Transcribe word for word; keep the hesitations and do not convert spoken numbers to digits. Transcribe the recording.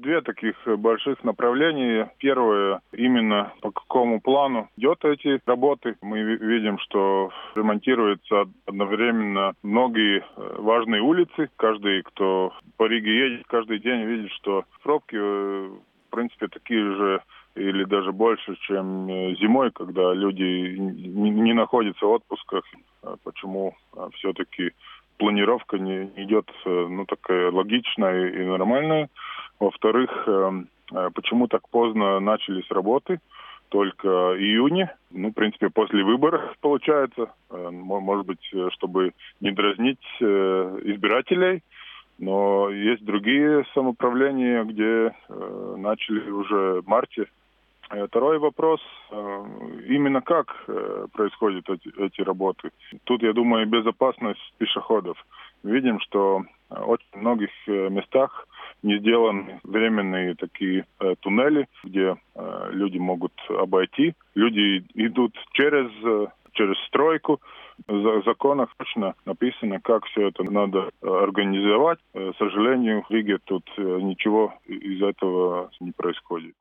две таких больших направления. Первое, именно по какому плану идет эти работы. Мы видим, что ремонтируются одновременно многие важные улицы. Каждый, кто по Риге едет, каждый день видит, что пробки, в принципе, такие же или даже больше, чем зимой, когда люди не находятся в отпусках. Почему все-таки планировка не идет, ну, такая логичная и нормальная. Во-вторых, почему так поздно начались работы? Только в июне, ну, в принципе, после выборов получается. Может быть, чтобы не дразнить избирателей. Но есть другие самоуправления, где начали уже в марте. Второй вопрос, именно как происходят эти, эти работы. Тут, я думаю, безопасность пешеходов. Видим, что в очень многих местах не сделаны временные такие туннели, где люди могут обойти. Люди идут через, через стройку. В законах точно написано, как все это надо организовать. К сожалению, в Риге тут ничего из этого не происходит.